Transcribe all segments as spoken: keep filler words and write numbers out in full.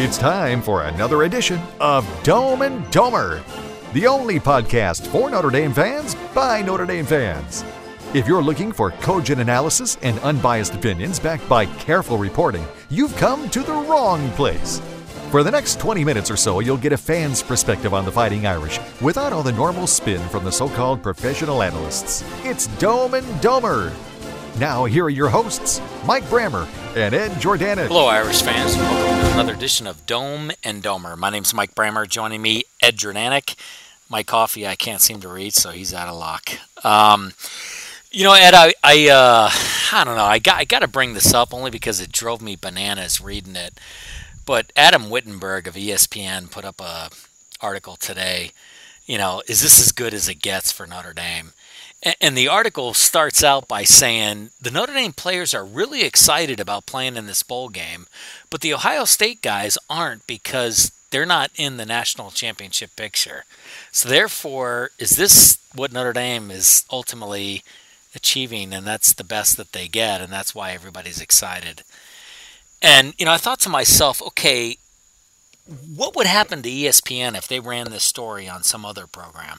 It's time for another edition of Dome and Domer, the only podcast for Notre Dame fans by Notre Dame fans. If you're looking for cogent analysis and unbiased opinions backed by careful reporting, you've come to the wrong place. For the next twenty minutes or so, you'll get a fan's perspective on the Fighting Irish without all the normal spin from the so-called professional analysts. It's Dome and Domer. Now, here are your hosts, Mike Brammer and Ed Jordanek. Hello, Irish fans, and welcome to another edition of Dome and Domer. My name's Mike Brammer. Joining me, Ed Jordanek. My coffee, I can't seem to read, so he's out of luck. Um, you know, Ed, I, I, uh, I don't know. I got, I got to bring this up only because it drove me bananas reading it. But Adam Wittenberg of E S P N put up a article today. You know, is this as good as it gets for Notre Dame? And the article starts out by saying the Notre Dame players are really excited about playing in this bowl game, but the Ohio State guys aren't because they're not in the national championship picture. So therefore, is this what Notre Dame is ultimately achieving? And that's the best that they get, and that's why everybody's excited. And, you know, I thought to myself, okay, what would happen to E S P N if they ran this story on some other program?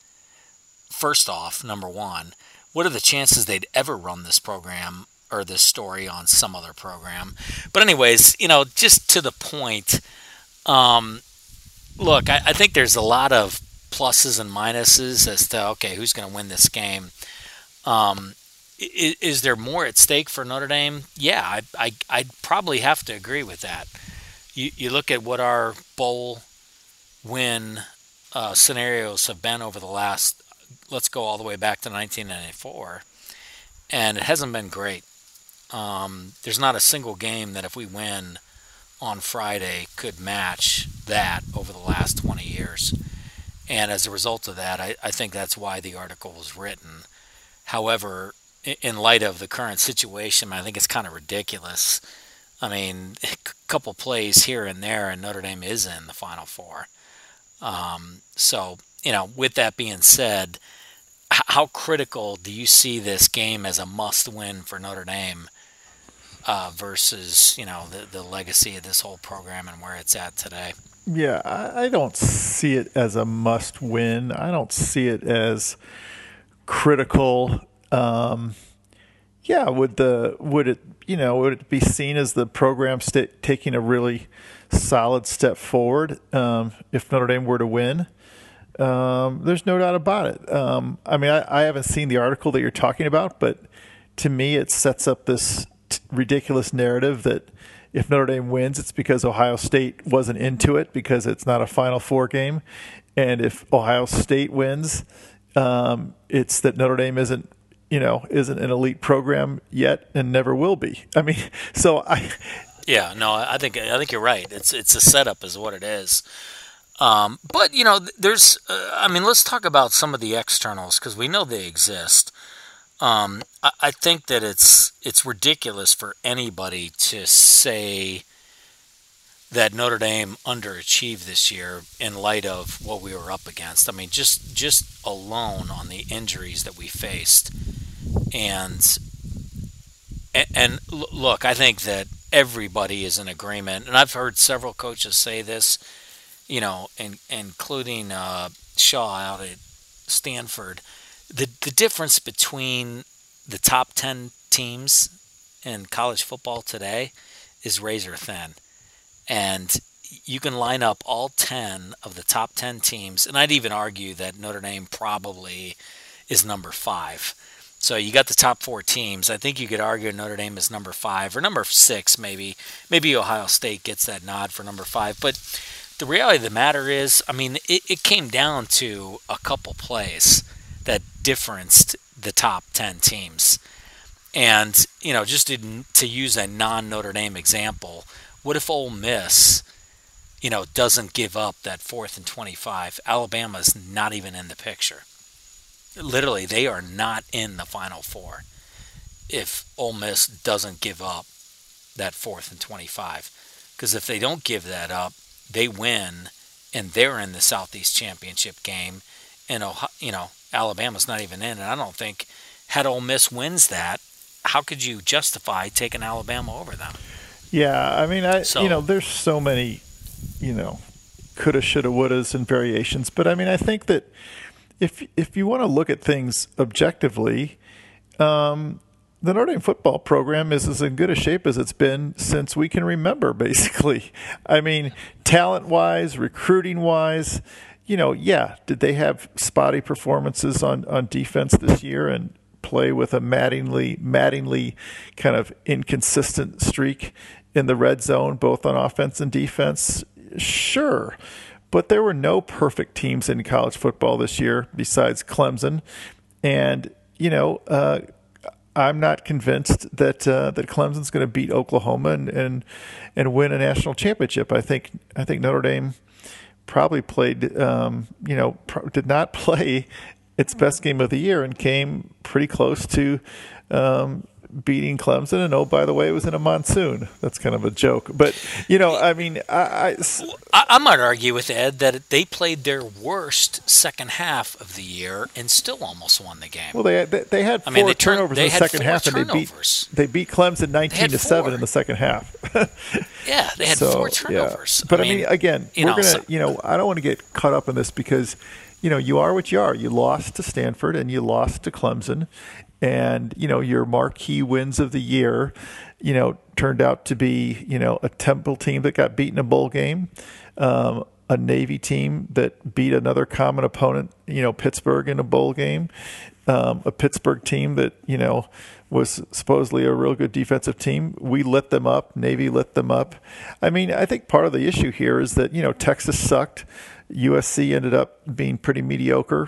First off, number one, what are the chances they'd ever run this program or this story on some other program? But anyways, you know, just to the point, um, look, I, I think there's a lot of pluses and minuses as to, okay, who's going to win this game? Um, is, is there more at stake for Notre Dame? Yeah, I, I, I'd probably have to agree with that. You, you look at what our bowl win uh, scenarios have been over the last, let's go all the way back to nineteen ninety-four, and it hasn't been great. Um, there's not a single game that if we win on Friday could match that over the last twenty years. And as a result of that, I, I think that's why the article was written. However, in light of the current situation, I think it's kind of ridiculous. I mean, a couple plays here and there, and Notre Dame is in the Final Four. Um, so, you know, with that being said, how critical do you see this game as a must-win for Notre Dame uh, versus, you know, the, the legacy of this whole program and where it's at today? Yeah, I, I don't see it as a must-win. I don't see it as critical. Um, yeah, would the would it you know would it be seen as the program st- taking a really solid step forward um, if Notre Dame were to win? Um, there's no doubt about it. Um, I mean, I, I haven't seen the article that you're talking about, but to me, it sets up this t- ridiculous narrative that if Notre Dame wins, it's because Ohio State wasn't into it because it's not a Final Four game. And if Ohio State wins, um, it's that Notre Dame isn't, you know, isn't an elite program yet and never will be. I mean, so I. Yeah, no, I think I think you're right. It's it's a setup, is what it is. Um, but, you know, there's, uh, I mean, let's talk about some of the externals because we know they exist. Um, I, I think that it's it's ridiculous for anybody to say that Notre Dame underachieved this year in light of what we were up against. I mean, just just alone on the injuries that we faced. And, and, and look, I think that everybody is in agreement, and I've heard several coaches say this, you know, and, including uh, Shaw out at Stanford, the the difference between the top ten teams in college football today is razor thin. And you can line up all ten of the top ten teams, and I'd even argue that Notre Dame probably is number five. So you got the top four teams. I think you could argue Notre Dame is number five or number six maybe. Maybe Ohio State gets that nod for number five. But the reality of the matter is, I mean, it, it came down to a couple plays that differenced the top ten teams. And, you know, just to, to use a non-Notre Dame example, what if Ole Miss, you know, doesn't give up that fourth and twenty-five? Alabama's not even in the picture. Literally, they are not in the Final Four if Ole Miss doesn't give up that fourth and twenty-five. Because if they don't give that up, they win, and they're in the Southeast Championship game. And, Ohio, you know, Alabama's not even in. And I don't think, had Ole Miss wins that, how could you justify taking Alabama over them? Yeah, I mean, I so, you know, there's so many you know, coulda, shoulda, wouldas and variations. But I mean, I think that if if you want to look at things objectively, um, the Notre Dame football program is as in good a shape as it's been since we can remember, basically. I mean, talent-wise, recruiting-wise, you know, yeah, did they have spotty performances on, on defense this year and play with a maddeningly, maddeningly kind of inconsistent streak in the red zone, both on offense and defense? Sure. But there were no perfect teams in college football this year besides Clemson. And, you know, uh, I'm not convinced that uh, that Clemson's going to beat Oklahoma and, and and win a national championship. I think I think Notre Dame probably played, um, you know, pro- did not play its best game of the year and came pretty close to um, beating Clemson. And oh, by the way, it was in a monsoon. That's kind of a joke, but you know, I mean, I, I, I might argue with Ed that they played their worst second half of the year and still almost won the game. Well, they they, they had four I mean, they turnovers turned, in the second half, turnovers. and they beat they beat Clemson nineteen to seven in the second half. Yeah, they had so, four turnovers. Yeah. But I mean, I mean again, we're know, gonna, so, you know, I don't want to get caught up in this because, you know, you are what you are. You lost to Stanford and you lost to Clemson. And, you know, your marquee wins of the year, you know, turned out to be, you know, a Temple team that got beaten in a bowl game, um, a Navy team that beat another common opponent, you know, Pittsburgh in a bowl game, um, a Pittsburgh team that, you know, was supposedly a real good defensive team. We lit them up. Navy lit them up. I mean, I think part of the issue here is that, you know, Texas sucked. U S C ended up being pretty mediocre.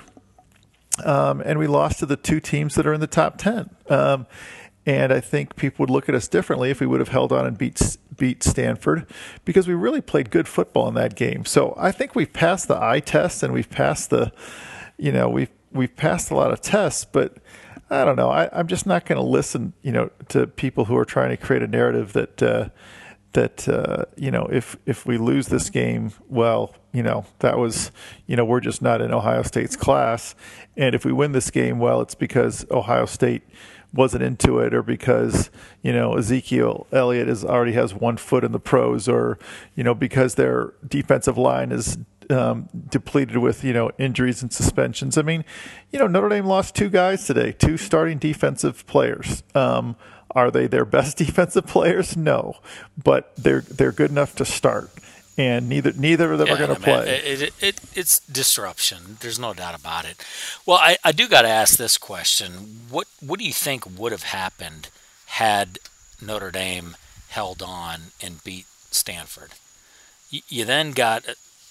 Um, and we lost to the two teams that are in the top ten. Um, and I think people would look at us differently if we would have held on and beat beat Stanford, because we really played good football in that game. So I think we've passed the eye test and we've passed the, you know, we've we've passed a lot of tests. But I don't know. I, I'm just not going to listen, you know, to people who are trying to create a narrative that uh, that uh, you know, if if we lose this game, well, you know, that was, you know, we're just not in Ohio State's class. And if we win this game, well, it's because Ohio State wasn't into it, or because, you know, Ezekiel Elliott is already has one foot in the pros, or, you know, because their defensive line is um, depleted with, you know, injuries and suspensions. I mean, you know, Notre Dame lost two guys today, two starting defensive players. Um, are they their best defensive players? No, but they're they're good enough to start. And neither neither of them yeah, are going to I mean, play. It, it, it, it's disruption. There's no doubt about it. Well, I, I do got to ask this question. What what do you think would have happened had Notre Dame held on and beat Stanford? You, you then got...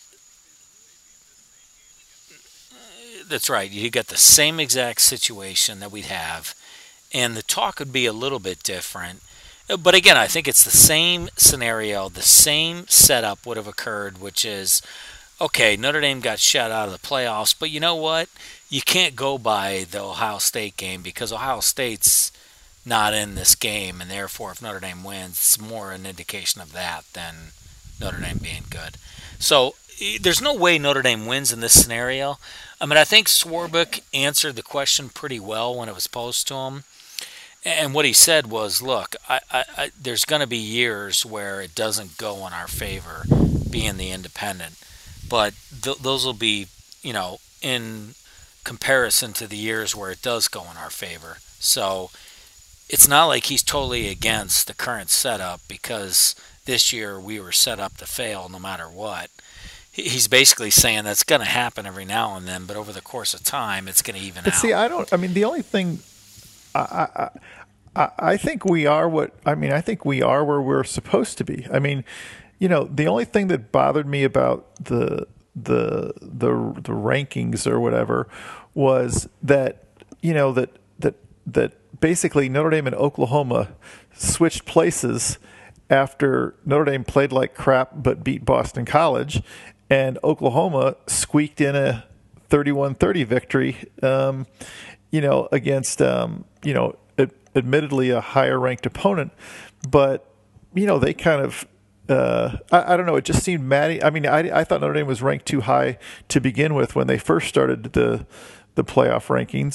That's right. You got the same exact situation that we'd have, and the talk would be a little bit different. But again, I think it's the same scenario, the same setup would have occurred, which is, okay, Notre Dame got shut out of the playoffs, but you know what? You can't go by the Ohio State game because Ohio State's not in this game, and therefore if Notre Dame wins, it's more an indication of that than Notre Dame being good. So there's no way Notre Dame wins in this scenario. I mean, I think Swarbrick answered the question pretty well when it was posed to him. And what he said was, look, I, I, I, there's going to be years where it doesn't go in our favor being the independent. But th- those will be, you know, in comparison to the years where it does go in our favor. So it's not like he's totally against the current setup because this year we were set up to fail no matter what. He's basically saying that's going to happen every now and then, but over the course of time, it's going to even but out. See, I don't, I mean, the only thing... I, I, I think we are what I mean. I think we are where we're supposed to be. I mean, you know, the only thing that bothered me about the the the the rankings or whatever was that, you know, that that that basically Notre Dame and Oklahoma switched places after Notre Dame played like crap but beat Boston College, and Oklahoma squeaked in a thirty-one thirty victory. Um, you know, against, um, you know, ad- admittedly a higher ranked opponent, but, you know, they kind of, uh, I, I don't know, it just seemed mad. I mean, I, I thought Notre Dame was ranked too high to begin with when they first started the, the playoff rankings.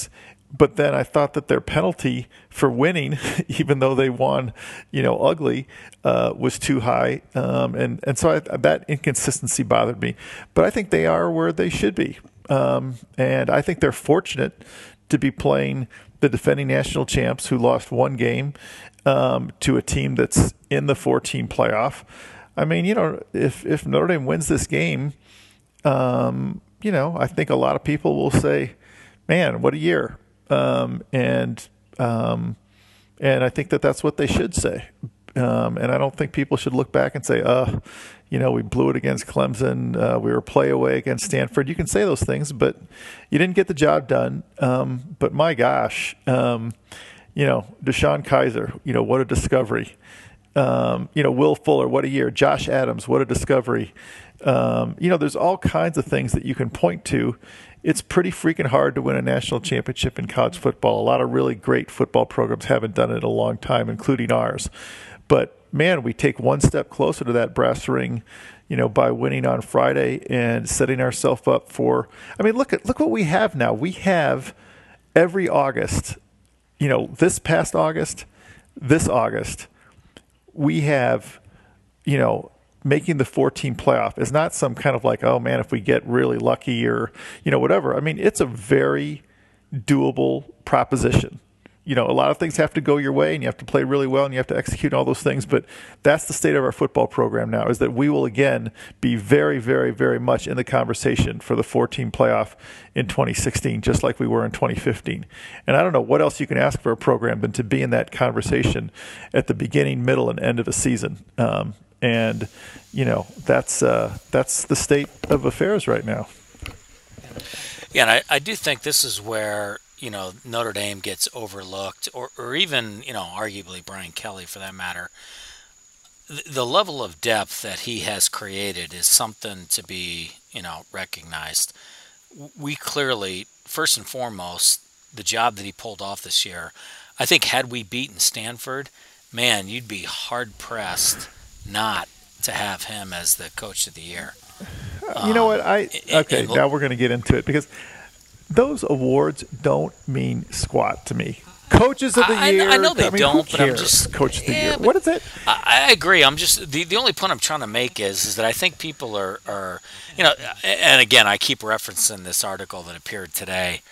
but then I thought that their penalty for winning, even though they won, you know, ugly, uh, was too high. Um, and, and so I, that inconsistency bothered me. But I think they are where they should be. Um, and I think they're fortunate to be playing the defending national champs who lost one game um, to a team that's in the four-team playoff. I mean, you know, if, if Notre Dame wins this game, um, you know, I think a lot of people will say, man, what a year. Um, and um, and I think that that's what they should say. Um, and I don't think people should look back and say, uh, you know, we blew it against Clemson. Uh, we were play away against Stanford. You can say those things, but you didn't get the job done. Um, but my gosh, um, you know, Deshaun Kaiser, you know, what a discovery. Um, you know, Will Fuller, what a year. Josh Adams, what a discovery. Um, you know, there's all kinds of things that you can point to. It's pretty freaking hard to win a national championship in college football. A lot of really great football programs haven't done it in a long time, including ours. But, man, we take one step closer to that brass ring, you know, by winning on Friday and setting ourselves up for – I mean, look at look what we have now. We have every August, you know, this past August, this August, we have, you know – making the four-team playoff is not some kind of like, oh, man, if we get really lucky or, you know, whatever. I mean, it's a very doable proposition. You know, a lot of things have to go your way, and you have to play really well, and you have to execute all those things. But that's the state of our football program now, is that we will, again, be very, very, very much in the conversation for the four-team playoff in twenty sixteen, just like we were in twenty fifteen. And I don't know what else you can ask for a program than to be in that conversation at the beginning, middle, and end of a season. Um, And, you know, that's uh, that's the state of affairs right now. Yeah, and I, I do think this is where, you know, Notre Dame gets overlooked, or, or even, you know, arguably Brian Kelly for that matter. The, the level of depth that he has created is something to be, you know, recognized. We clearly, first and foremost, the job that he pulled off this year, I think had we beaten Stanford, man, you'd be hard-pressed not to have him as the coach of the year. Um, you know what? I okay. And, and, now we're going to get into it because those awards don't mean squat to me. Coaches of the I, year. I know they I mean, don't, who but cares? I'm just coach of the yeah, year. What is it? I, I agree. I'm just the the only point I'm trying to make is is that I think people are are you know, and again I keep referencing this article that appeared today.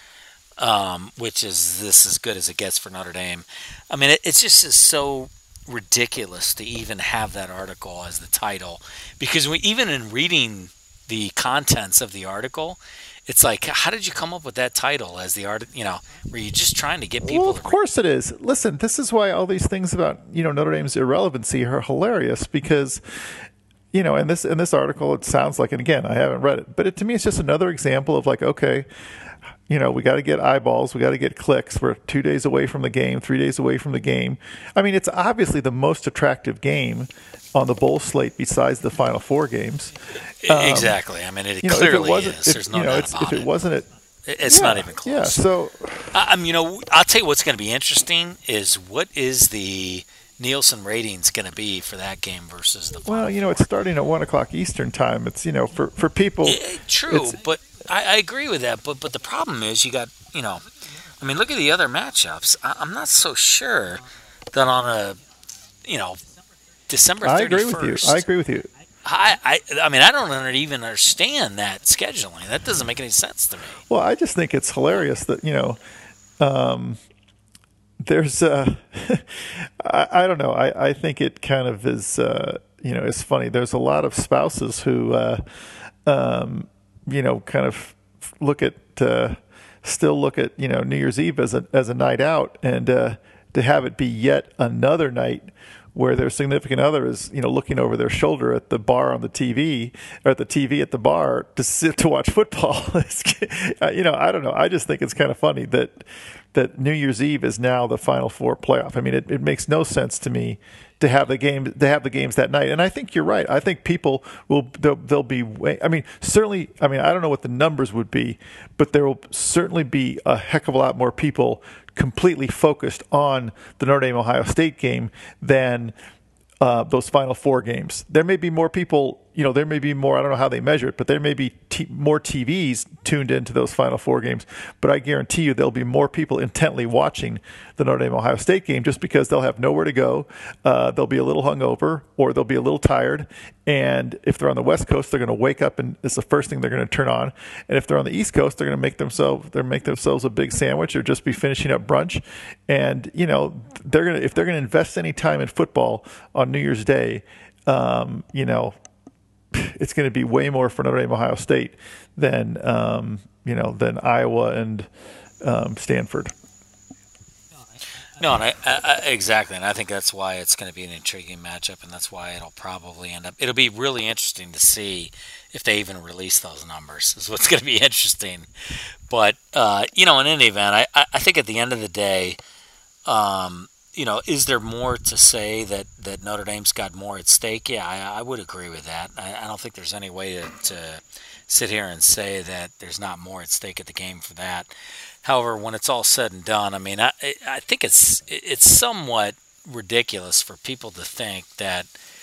Um, which is this as good as it gets for Notre Dame. I mean, it, it's just is so ridiculous to even have that article as the title, because we even in reading the contents of the article, it's like, how did you come up with that title as the art? You know, were you just trying to get people? Well, of course it is. Listen, this is why all these things about, you know, Notre Dame's irrelevancy are hilarious, because, you know, in this in this article, it sounds like, and again, I haven't read it, but it, to me, it's just another example of like, okay, you know, we got to get eyeballs. We got to get clicks. We're two days away from the game, three days away from the game. I mean, it's obviously the most attractive game on the bowl slate besides the Final Four games. Um, exactly. I mean, it you know, clearly if it is. If, There's no you know, doubt it's, about if it. it wasn't it, it's yeah, not even close. Yeah. So, I mean, you know, I'll tell you what's going to be interesting is what is the Nielsen ratings going to be for that game versus the Final Well, you know, Four? It's starting at one o'clock Eastern time. It's, you know, for for people. It, true, but. I, I agree with that, but but the problem is you got, you know, I mean, look at the other matchups. I, I'm not so sure that on a, you know, December thirty-first. I agree with you. I agree with you. I, I, I mean, I don't even understand that scheduling. That doesn't make any sense to me. Well, I just think it's hilarious that, you know, um, there's, uh, I, I don't know. I, I think it kind of is, uh, you know, it's funny. There's a lot of spouses who, uh, um, you know, kind of look at, uh, still look at, you know, New Year's Eve as a as a night out, and uh, to have it be yet another night where their significant other is, you know, looking over their shoulder at the bar on the T V, or at the T V at the bar to sit to watch football. You know, I don't know. I just think it's kind of funny that that New Year's Eve is now the Final Four playoff. I mean, it, it makes no sense to me to have the game to have the games that night. And I think you're right. I think people will they'll, they'll be way, I mean, certainly, I mean, I don't know what the numbers would be, but there will certainly be a heck of a lot more people completely focused on the Notre Dame Ohio State game than uh, those Final Four games. There may be more people, you know, there may be more, I don't know how they measure it, but there may be t- t- more T Vs tuned into those Final Four games, but I guarantee you there'll be more people intently watching the Notre Dame Ohio State game just because they'll have nowhere to go. Uh, they'll be a little hungover or they'll be a little tired. And if they're on the West Coast, they're going to wake up and it's the first thing they're going to turn on. And if they're on the East Coast, they're going to make themselves they're make themselves a big sandwich or just be finishing up brunch. And you know they're going to if they're going to invest any time in football on New Year's Day, um, you know. It's going to be way more for Notre Dame, Ohio State than um, you know than Iowa and um, Stanford. No, and I, I, exactly, and I think that's why it's going to be an intriguing matchup, and that's why it'll probably end up. It'll be really interesting to see if they even release those numbers. Is what's going to be interesting. But uh, you know, in any event, I, I think at the end of the day. Um, You know, is there more to say that, that Notre Dame's got more at stake? Yeah, I, I would agree with that. I, I don't think there's any way to, to sit here and say that there's not more at stake at the game for that. However, when it's all said and done, I mean, I, I think it's it's somewhat ridiculous for people to think that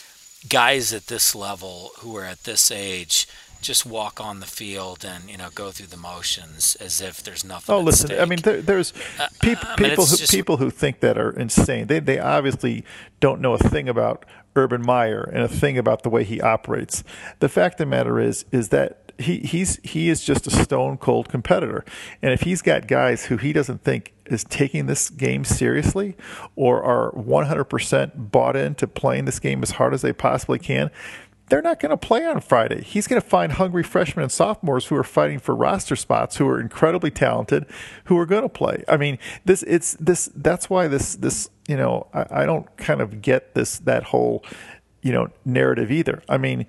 guys at this level who are at this age just walk on the field and, you know, go through the motions as if there's nothing. Oh, at listen, stake. I mean, there, there's uh, people, I mean, people, who, just, people who think that are insane. They, they obviously don't know a thing about Urban Meyer and a thing about the way he operates. The fact of the matter is, is that he, he's, he is just a stone cold competitor. And if he's got guys who he doesn't think is taking this game seriously or are one hundred percent bought into playing this game as hard as they possibly can, they're not going to play on Friday. He's going to find hungry freshmen and sophomores who are fighting for roster spots, who are incredibly talented, who are going to play. I mean, this it's this. That's why this this you know I, I don't kind of get this that whole you know narrative either. I mean,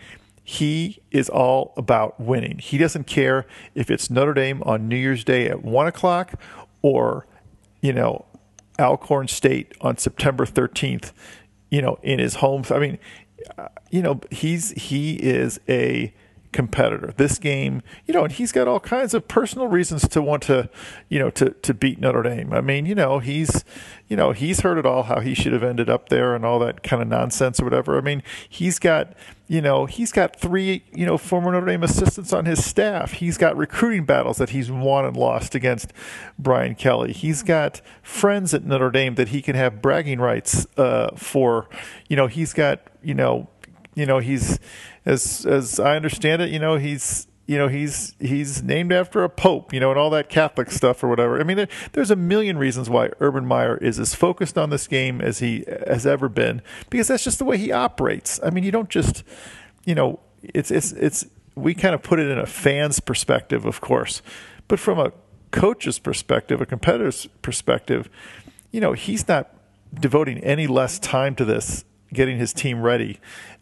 he is all about winning. He doesn't care if it's Notre Dame on New Year's Day at one o'clock or you know Alcorn State on September thirteenth. You know, in his home. I mean. Uh, you know, he's he is a competitor. This game, you know, and he's got all kinds of personal reasons to want to, you know, to, to beat Notre Dame. I mean, you know, he's, you know, he's heard it all, how he should have ended up there and all that kind of nonsense or whatever. I mean, he's got, you know, he's got three, you know, former Notre Dame assistants on his staff. He's got recruiting battles that he's won and lost against Brian Kelly. He's got friends at Notre Dame that he can have bragging rights uh, for. You know, he's got, you know, you know, he's, as as I understand it, you know, he's, you know, he's he's named after a pope, you know, and all that Catholic stuff or whatever. I mean, there, there's a million reasons why Urban Meyer is as focused on this game as he has ever been, because that's just the way he operates. I mean, you don't just, you know, it's it's it's we kind of put it in a fan's perspective, of course, but from a coach's perspective, a competitor's perspective, you know, he's not devoting any less time to this, getting his team ready,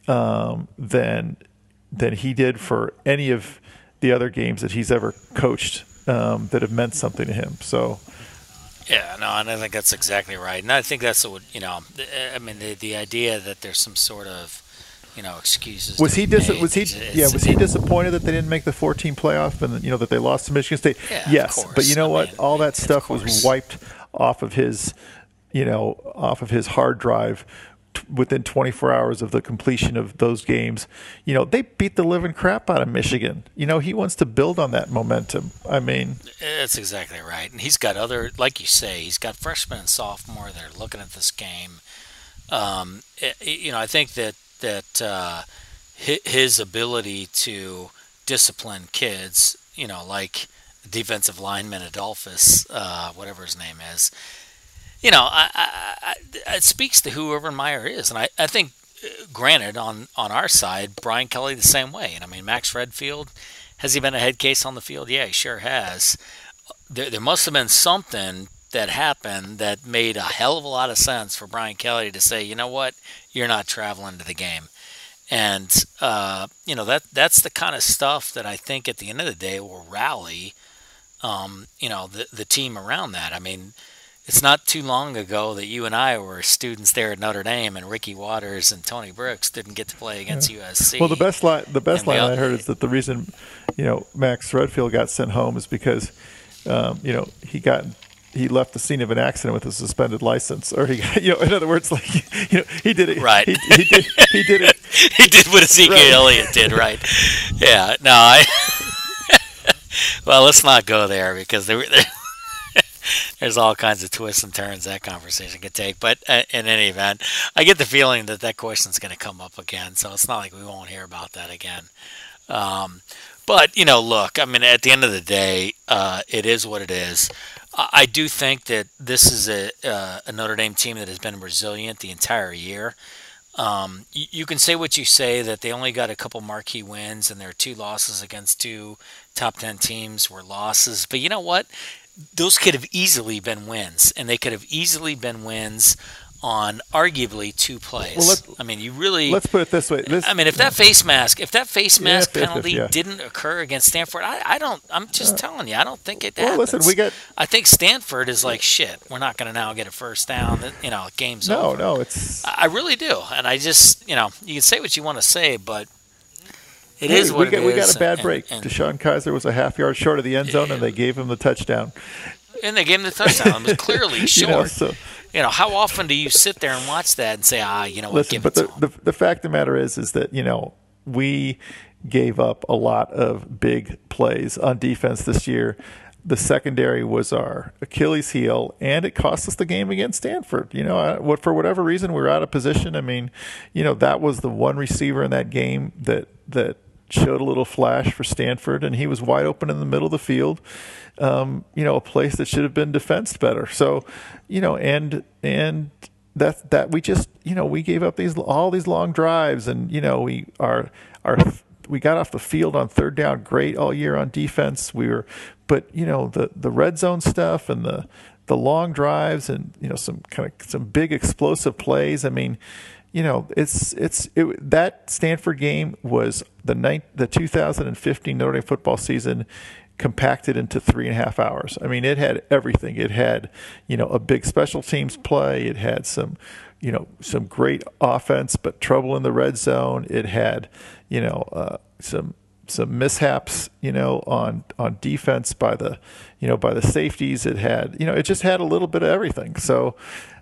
um, than than he did for any of the other games that he's ever coached um, that have meant something to him. So, yeah, no, and I think that's exactly right. And I think that's what, you know, I mean, the the idea that there's some sort of, you know, excuses. Was he dis- was he it's, yeah was he it, disappointed that they didn't make the fourteen playoff and you know that they lost to Michigan State? Yeah, yes, of course. but you know I what? mean, all that stuff course. was wiped off of his, you know, off of his hard drive within twenty-four hours of the completion of those games. You know, they beat the living crap out of Michigan. You know, he wants to build on that momentum. I mean, that's exactly right. And he's got other, like you say, he's got freshmen and sophomore that are looking at this game. Um, it, you know, I think that that uh, his ability to discipline kids, you know, like defensive lineman Adolphus, uh, whatever his name is, you know, I, I, I, it speaks to who Urban Meyer is. And I, I think, granted, on, on our side, Brian Kelly the same way. And I mean, Max Redfield, has he been a head case on the field? Yeah, he sure has. There, there must have been something that happened that made a hell of a lot of sense for Brian Kelly to say, you know what, you're not traveling to the game. And, uh, you know, that that's the kind of stuff that I think at the end of the day will rally, um, you know, the, the team around that. I mean, it's not too long ago that you and I were students there at Notre Dame, and Ricky Waters and Tony Brooks didn't get to play against yeah. U S C. Well, the best line, the best line the, I heard is that the reason, you know, Max Redfield got sent home is because, um, you know, he got he left the scene of an accident with a suspended license, or he, got, you know, in other words, like, you know, he did it right. He, he did he did it. He did what Ezekiel right. Elliott did, right? Yeah. No, I. Well, let's not go there because there, there, there's all kinds of twists and turns that conversation could take. But uh, in any event, I get the feeling that that question's going to come up again. So it's not like we won't hear about that again. Um, but, you know, look, I mean, at the end of the day, uh, it is what it is. I, I do think that this is a, uh, a Notre Dame team that has been resilient the entire year. Um, you, you can say what you say, that they only got a couple marquee wins and their two losses against two top ten teams were losses. But you know what? Those could have easily been wins, and they could have easily been wins on arguably two plays. Well, let, I mean, you really. Let's put it this way. This, I mean, if that face mask, if that face mask yeah, penalty yeah. didn't occur against Stanford, I, I don't. I'm just uh, telling you, I don't think it well, happens. Listen, we got. I think Stanford is like shit. We're not going to now get a first down. You know, game's no, over. No, no, it's. I, I really do, and I just, you know, you can say what you want to say, but it hey, is what we got, it we is. We got a bad and, break. And, Deshaun Kaiser was a half yard short of the end zone, and they gave him the touchdown. And they gave him the touchdown. It was clearly short. you know, so, You know, how often do you sit there and watch that and say, ah, you know what, listen, give but it the, to the, them? the fact of the matter is, is that, you know, we gave up a lot of big plays on defense this year. The secondary was our Achilles heel, and it cost us the game against Stanford. You know, I, what for whatever reason, we were out of position. I mean, you know, that was the one receiver in that game that that showed a little flash for Stanford, and he was wide open in the middle of the field. Um, you know, a place that should have been defensed better. So, you know, and and that that we just, you know, we gave up these all these long drives, and you know, we our our we got off the field on third down great all year on defense. We were, but you know, the the red zone stuff and the the long drives and you know some kind of some big explosive plays. I mean, you know, it's it's it, that Stanford game was the night the two thousand fifteen Notre Dame football season compacted into three and a half hours. I mean, it had everything. It had, you know, a big special teams play. It had some, you know, some great offense, but trouble in the red zone. It had, you know, uh, some some mishaps, you know, on on defense by the, you know, by the safeties. It had, you know, it just had a little bit of everything. So,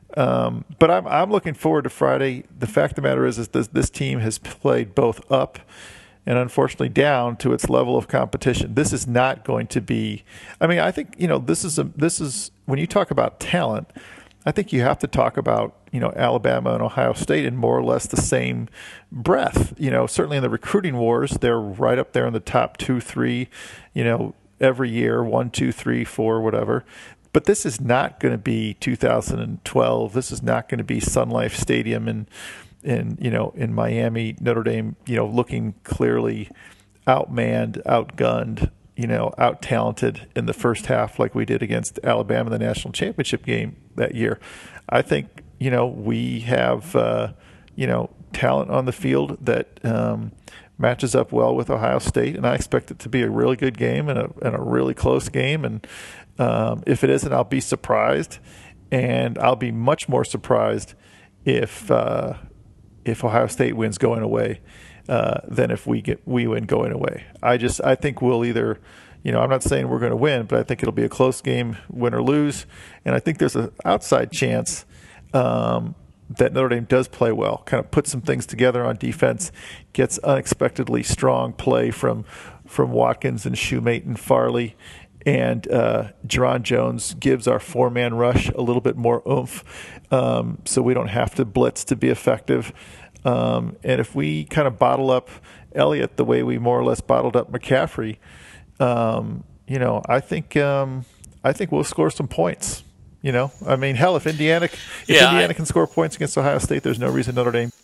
um, but I'm I'm looking forward to Friday. The fact of the matter is, is this this team has played both up and unfortunately down to its level of competition. This is not going to be, I mean, I think, you know, this is, a, this is when you talk about talent, I think you have to talk about, you know, Alabama and Ohio State in more or less the same breath. You know, certainly in the recruiting wars, they're right up there in the top two, three, you know, every year, one, two, three, four, whatever. But this is not going to be two thousand twelve. This is not going to be Sun Life Stadium and, in you know in Miami, Notre Dame, you know, looking clearly outmanned, outgunned, you know, out talented in the first half like we did against Alabama in the national championship game that year. I think, you know, we have uh, you know talent on the field that um, matches up well with Ohio State, and I expect it to be a really good game and a and a really close game. And um, if it isn't, I'll be surprised, and I'll be much more surprised if. Uh, if Ohio State wins going away uh, than if we get we win going away. I just I think we'll either, you know, I'm not saying we're going to win, but I think it'll be a close game, win or lose, and I think there's an outside chance um, that Notre Dame does play well, kind of put some things together on defense, gets unexpectedly strong play from from Watkins and Shoemate and Farley. And uh, Jerron Jones gives our four-man rush a little bit more oomph, um, so we don't have to blitz to be effective. Um, and if we kind of bottle up Elliott the way we more or less bottled up McCaffrey, um, you know, I think um, I think we'll score some points. You know, I mean, hell, if Indiana if yeah, Indiana I, can score points against Ohio State, there's no reason Notre Dame.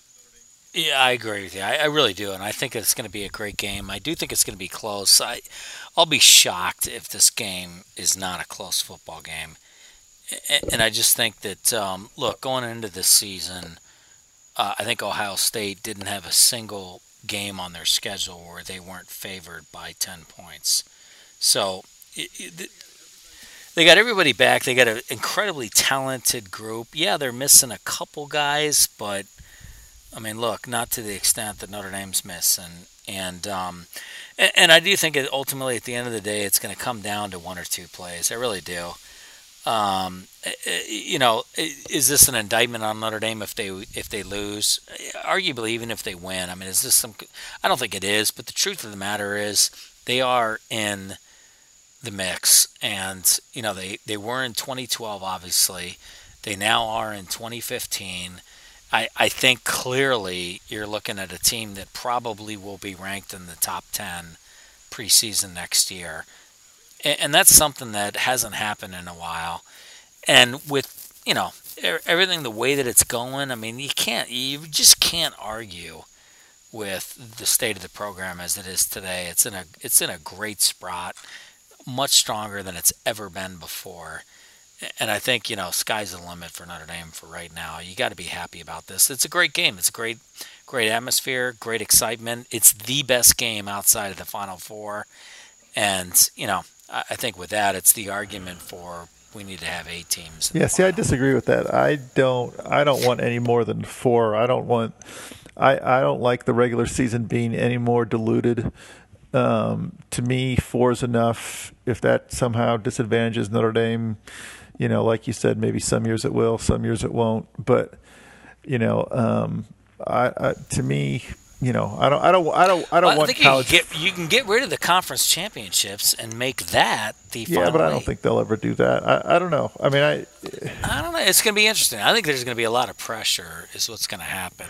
Yeah, I agree with you. I, I really do, and I think it's going to be a great game. I do think it's going to be close. I, I'll be shocked if this game is not a close football game. And, and I just think that, um, look, going into this season, uh, I think Ohio State didn't have a single game on their schedule where they weren't favored by ten points. So it, it, they got everybody back. They got an incredibly talented group. Yeah, they're missing a couple guys, but I mean, look, not to the extent that Notre Dame's missing. And um, and, and I do think it ultimately, at the end of the day, it's going to come down to one or two plays. I really do. Um, you know, is this an indictment on Notre Dame if they if they lose? Arguably, even if they win. I mean, is this some? I don't think it is. But the truth of the matter is, they are in the mix. And, you know, they, they were in twenty twelve, obviously. They now are in twenty fifteen. I, I think clearly you're looking at a team that probably will be ranked in the top ten preseason next year. And, and that's something that hasn't happened in a while. And with, you know, everything the way that it's going, I mean, you can't, you just can't argue with the state of the program as it is today. It's in a, it's in a great spot, much stronger than it's ever been before. And I think, you know, sky's the limit for Notre Dame for right now. You got to be happy about this. It's a great game. It's a great, great atmosphere, great excitement. It's the best game outside of the Final Four. And, you know, I think with that, it's the argument for we need to have eight teams. Yeah, see, I disagree with that. I don't. I don't want any more than four. I don't want. I, I don't like the regular season being any more diluted. Um, to me, four is enough. If that somehow disadvantages Notre Dame, you know, like you said, maybe some years it will, some years it won't. But you know, um, I, I to me, you know, I don't, I don't, I don't, I don't well, want I think college. You can, get, you can get rid of the conference championships and make that the final. Yeah, but I don't eight. think they'll ever do that. I, I don't know. I mean, I. I don't know. It's going to be interesting. I think there's going to be a lot of pressure. Is what's going to happen.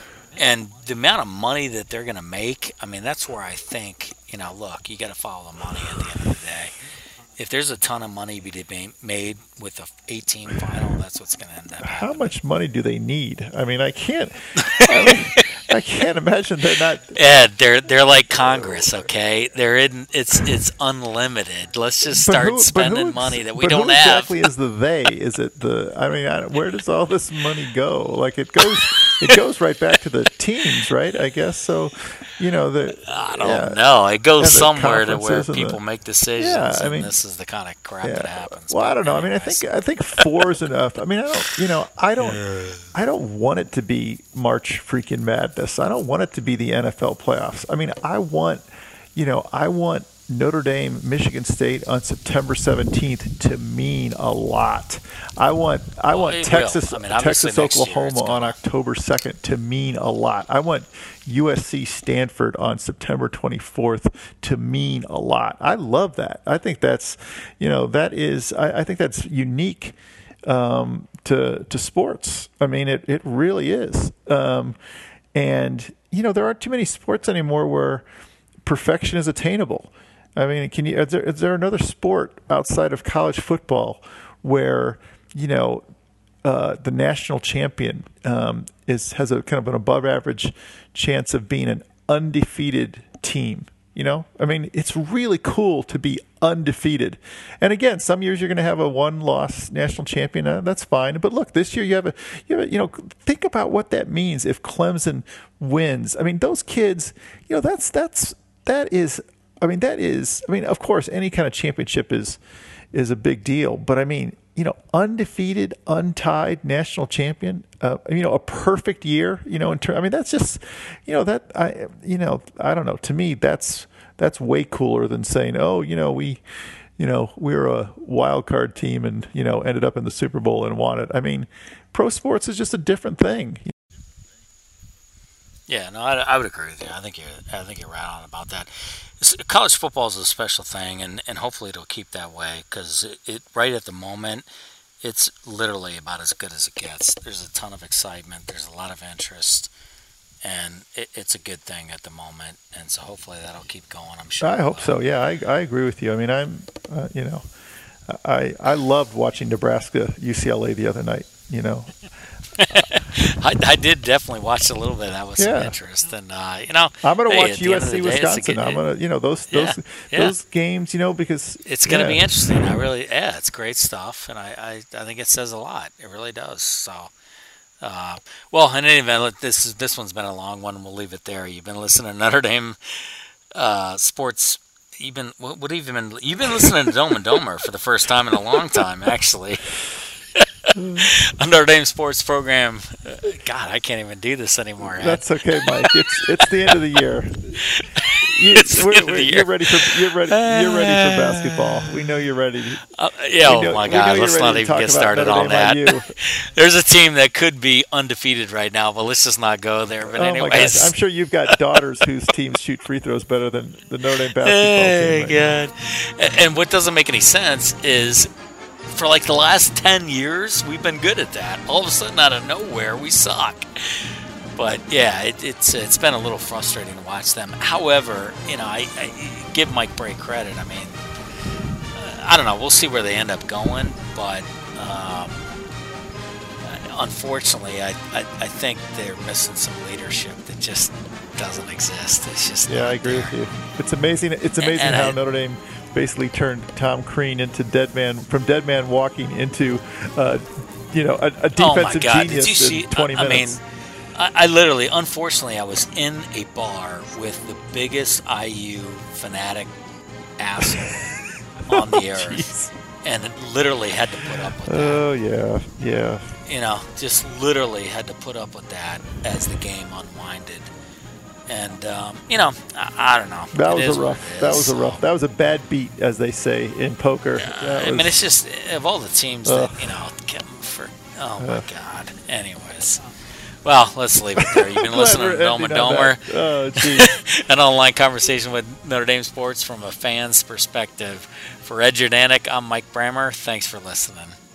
And the amount of money that they're going to make, I mean, that's where I think, you know, look, you got to follow the money at the end of the day. If there's a ton of money to be made with the eight-team final, that's what's going to end up happening. How much money do they need? I mean, I can't. I, mean, I can't imagine they're not. Ed, they're they're like Congress, okay? They're in. It's it's unlimited. Let's just start who, spending who, money that we but don't who have. Exactly is the they? Is it the? I mean, I, where does all this money go? Like it goes, it goes right back to the teams, right? I guess so. You know the. I don't yeah. know. It goes And the somewhere to where conferences and people the- make decisions, Yeah, I and mean- this is the kind of crap Yeah. that happens. Well, I But don't know. I mean, I anyways. think I think four is enough. I mean, I don't. You know, I don't. I don't want it to be March freaking Madness. I don't want it to be the N F L playoffs. I mean, I want. You know, I want Notre Dame, Michigan State on September seventeenth to mean a lot. I want I Well, want it Texas will. I mean, obviously Texas next year Oklahoma it's on gonna- October second to mean a lot. I want U S C Stanford on September twenty-fourth to mean a lot. I love that. I think that's, you know, that is I, I think that's unique um, to to sports. I mean, it it really is. Um, and you know, there aren't too many sports anymore where perfection is attainable. I mean, can you? Is there, is there another sport outside of college football where you know uh, the national champion um, is has a kind of an above average chance of being an undefeated team? You know, I mean, it's really cool to be undefeated. And again, some years you're going to have a one-loss national champion. Uh, that's fine. But look, this year you have a, you have a, you know, think about what that means if Clemson wins. I mean, those kids, you know, that's that's that is. I mean, that is. I mean, of course, any kind of championship is is a big deal. But I mean, you know, undefeated, untied national champion. Uh, you know, a perfect year. You know, in ter- I mean, that's just, you know, that I, you know, I don't know. To me, that's that's way cooler than saying, oh, you know, we, you know, we're a wild card team and you know ended up in the Super Bowl and won it. I mean, pro sports is just a different thing. Yeah, no, I, I would agree with you. I think you're, I think you're right on about that. It's, college football is a special thing, and, and hopefully it'll keep that way because it, it right at the moment, it's literally about as good as it gets. There's a ton of excitement. There's a lot of interest, and it, it's a good thing at the moment. And so hopefully that'll keep going. I'm sure. I it hope will. so. Yeah, I I agree with you. I mean, I'm, uh, you know, I I loved watching Nebraska U C L A the other night. You know. I, I did definitely watch a little bit of that with some Yeah. interest, and uh, you know, I'm going to hey, watch at the end of U S C the day, it's a Wisconsin. good- I'm going to, you know, those Yeah, those yeah. those games, you know, because It's going to yeah. be interesting. I really, yeah, it's great stuff, and I, I, I think it says a lot. It really does. So, uh, well, in any event, look, this is this one's been a long one. We'll leave it there. You've been listening to Notre Dame uh, sports. You've been what, what have you been? You've been listening to Dome and Domer for the first time in a long time, actually. A Notre Dame sports program. Uh, God, I can't even do this anymore. Ed. That's okay, Mike. It's it's the end of the year. you, it's we're, the end of we're, the you're year. ready for you're ready you're ready for basketball. We know you're ready. Uh, yeah, We know- oh my we know God, you're let's ready not to even talk get about started Notre on Dame I U. that. There's a team that could be undefeated right now, but let's just not go there. But Oh my anyways, gosh! I'm sure you've got daughters whose teams shoot free throws better than the Notre Dame basketball hey, team. Right God. And and what doesn't make any sense is, for like the last ten years, we've been good at that. All of a sudden, out of nowhere, we suck. But yeah, it, it's it's been a little frustrating to watch them. However, you know, I, I give Mike Bray credit. I mean, uh, I don't know. We'll see where they end up going, but um, unfortunately, I, I I think they're missing some leadership that just doesn't exist. It's just Yeah, not I agree there. with you. It's amazing. It's amazing and how I- Notre Dame basically turned Tom Crean into dead man from dead man walking into, uh, you know, a, a Oh my defensive God! genius Did you see? in twenty I, I minutes. mean, I, I literally, unfortunately, I was in a bar with the biggest I U fanatic asshole on the earth, Jeez. and literally had to put up with that. Oh yeah, yeah. You know, just literally had to put up with that as the game unwinded. And um, you know, I, I don't know. That It was is a what rough. it That is. was a rough. That was a bad beat, as they say in poker. That I mean, was- it's just of all the teams Ugh. that you know kept for. Oh my God. Anyways, well, let's leave it there. You've been Glad listening we're to Dome and ending on Domer, that. Oh, geez. an online conversation with Notre Dame sports from a fan's perspective. For Ed Jordanek, I'm Mike Brammer. Thanks for listening.